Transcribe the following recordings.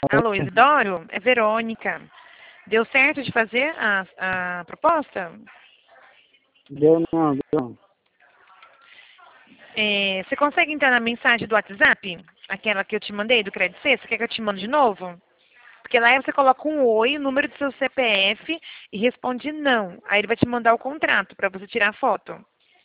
Alô, Isidoro? É Verônica. Deu certo de fazer a proposta? Deu não, deu não. Você consegue entrar na mensagem do WhatsApp? Aquela que eu te mandei, do Crédito C? Você quer que eu te mande de novo? Porque lá você coloca um oi, o número do seu CPF e responde não. Aí ele vai te mandar o contrato para você tirar a foto.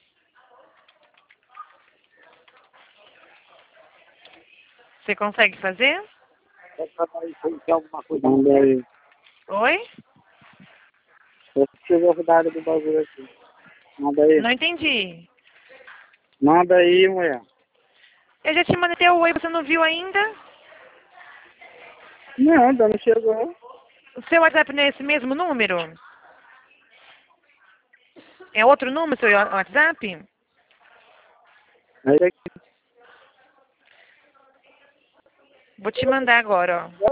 Você consegue fazer? Tem alguma coisa? Manda aí. Oi? Eu preciso a data do bagulho aqui. Manda aí. Não entendi. Manda aí, mulher. Eu já te mandei o oi, você não viu ainda? Não, ainda não chegou. O seu WhatsApp não é esse mesmo número? É outro número, seu WhatsApp? Aí daqui. Vou te mandar agora, ó.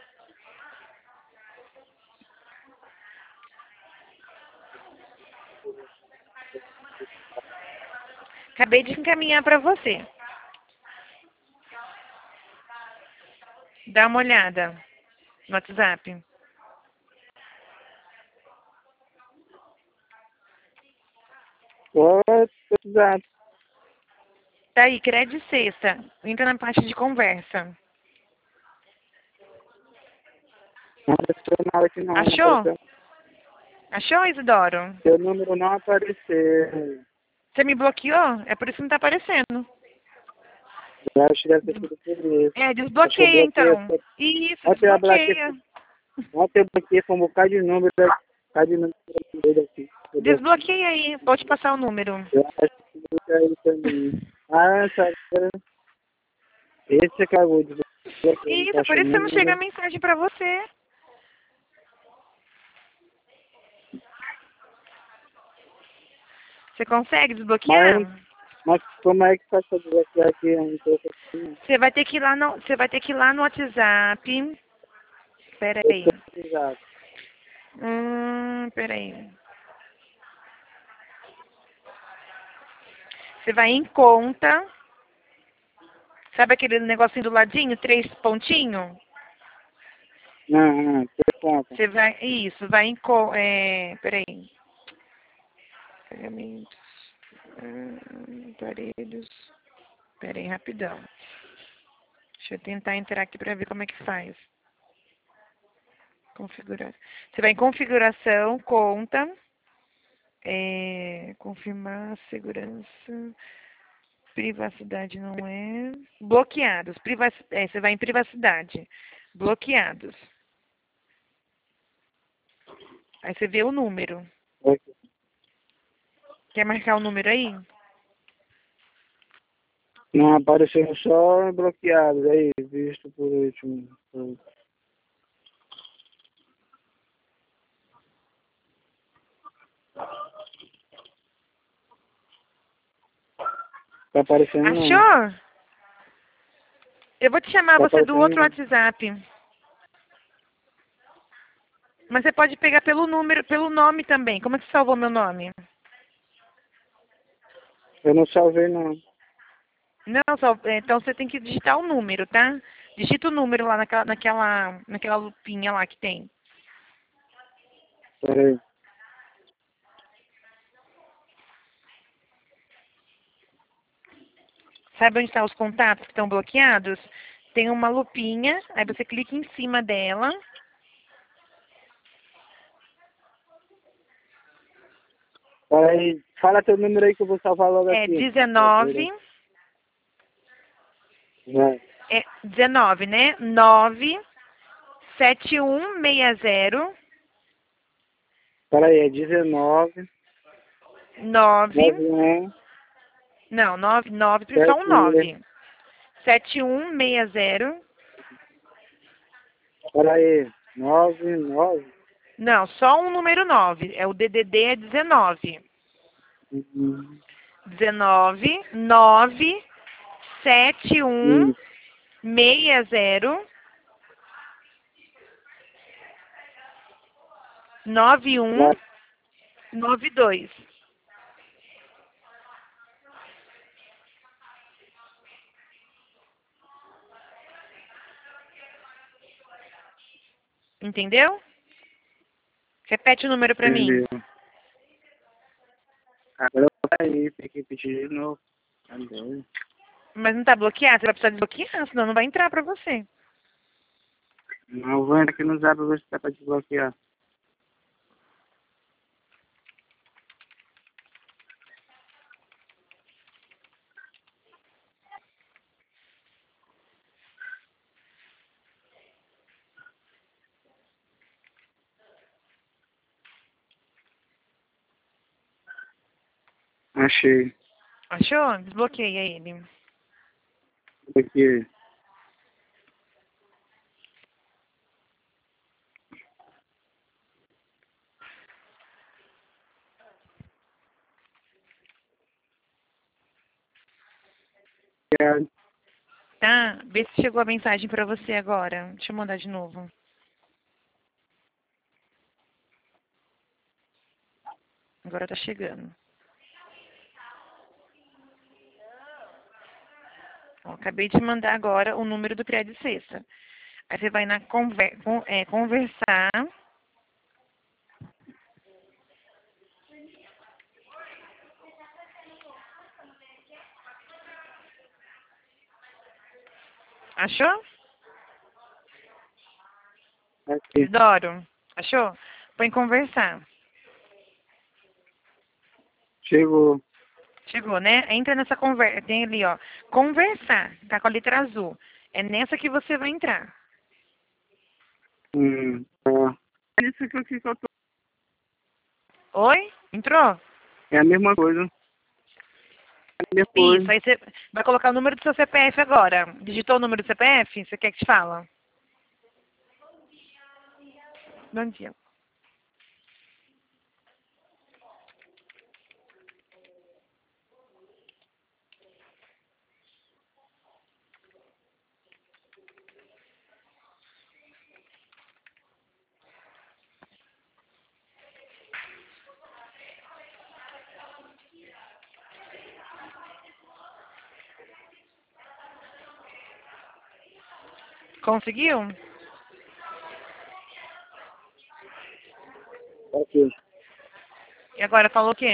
Acabei de encaminhar para você. Dá uma olhada no WhatsApp. Pode precisar. Tá aí, crédito sexta. Entra na parte de conversa. Não apareceu nada aqui não. Não Achou? apareceu. Achou, Isidoro? Seu número não apareceu. Você me bloqueou? É por isso que não tá aparecendo. Eu acho que deve ter sido por isso. Acho que eu Desbloqueia bloqueei. então. Isso, Ontem eu bloqueei. desbloqueia. Ontem eu bloqueei com um bocado de número. Um bocado de número aqui. Desbloqueia aí. Vou te passar o número. Eu acho que isso aí também. Ah, sabe? Esse acabou de bloquear. Isso, por isso que não chega a mensagem pra você. Você consegue desbloquear? Mas como é que faz pra desbloquear aqui? Eu não tô conseguindo. Você vai ter que ir lá no, você vai ter que ir lá no WhatsApp. Pera Eu aí. tô precisado. Pera aí. Você vai em conta. Sabe aquele negocinho do ladinho, 3 pontinhos? Não, por conta. Você vai, isso, vai em, peraí. Pagamentos, aparelhos, peraí, rapidão. Deixa eu tentar entrar aqui para ver como é que faz. Configurar. Você vai em configuração, conta, confirmar segurança, privacidade não é, bloqueados, você vai em privacidade, bloqueados. Aí você vê o número. Quer marcar o número aí? Não, apareceu só bloqueados aí, visto por último. Tá aparecendo não. Achou? Eu vou te chamar Tá você do aparecendo outro não. WhatsApp. Mas você pode pegar pelo número, pelo nome também. Como é que você salvou meu nome? Eu não salvei não. Não, então você tem que digitar o número, tá? Digita o número lá naquela lupinha lá que tem. Pera aí. Sabe onde estão os contatos que estão bloqueados? Tem uma lupinha, aí você clica em cima dela. Pera aí. Fala teu número aí que eu vou salvar logo É aqui. 19. Vai. É 19, né? 97160 Pera aí, é 19, 9. 91, Não, 9, só um 78. 9. 7160. Pera aí. 99. Não, só um número 9. O DDD é 19. Uhum. 19 9 71 60 91 92. Entendeu? Repete o número pra mim. Entendeu? Agora eu vou sair, tem que pedir de novo. Tá doido. Mas não tá bloqueado, você vai precisar desbloquear, senão não vai entrar pra você. Não, eu vou entrar aqui no Zap pra ver se dá pra desbloquear. Achei. Achou? Desbloqueia ele. Aqui. Tá? Vê se chegou a mensagem pra você agora. Deixa eu mandar de novo. Agora tá chegando. Ó, acabei de mandar agora o número do Crédito Sexta. Aí você vai na conversar. Achou? Aqui. Isidoro? Achou? Põe conversar. Chegou. Chegou, né? Entra nessa conversa. Tem ali, ó. Conversar. Tá com a letra azul. É nessa que você vai entrar. Tá. É isso que eu tô. Oi? Entrou? É a mesma coisa. É a mesma Isso. coisa. Aí você vai colocar o número do seu CPF agora. Digitou o número do CPF? Você quer que te fala? Bom dia. Conseguiu? Aqui. E agora falou o quê?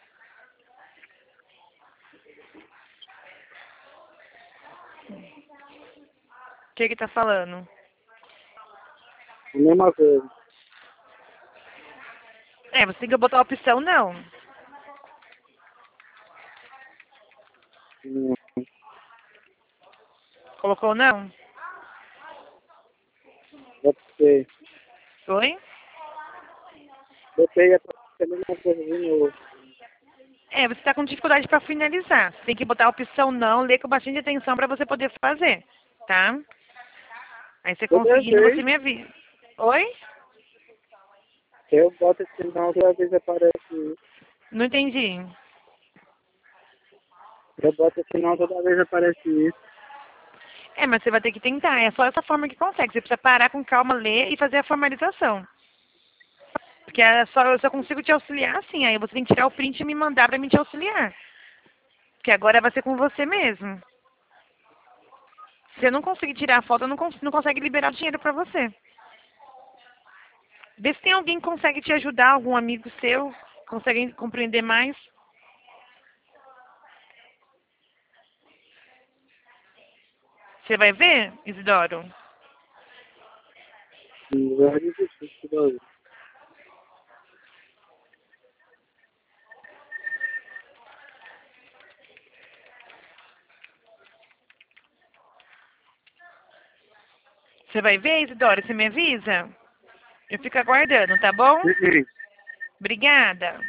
O que que tá falando? A mesma coisa. É, você tem que botar a opção não. Hum, Colocou não? Botei. Oi? Botei a mesma coisa de novo. É, você tá com dificuldade pra finalizar. Você tem que botar a opção não, ler com bastante atenção pra você poder fazer, tá? Aí você Eu conseguindo, você deixei. me avisa. Oi? Eu boto esse sinal toda vez aparece. Não entendi. Eu boto esse sinal toda vez aparece isso. É, mas você vai ter que tentar. É só essa forma que consegue. Você precisa parar com calma, ler e fazer a formalização. Porque eu só consigo te auxiliar assim. Aí você tem que tirar o print e me mandar pra mim te auxiliar. Porque agora vai ser com você mesmo. Se eu não conseguir tirar a foto, eu não consegue liberar o dinheiro pra você. Vê se tem alguém que consegue te ajudar, algum amigo seu, consegue compreender mais. Você vai ver, Isidoro? Já desisti toda vez. Você vai ver, Isidoro? Você me avisa? Eu fico aguardando, tá bom? Uhum. Obrigada.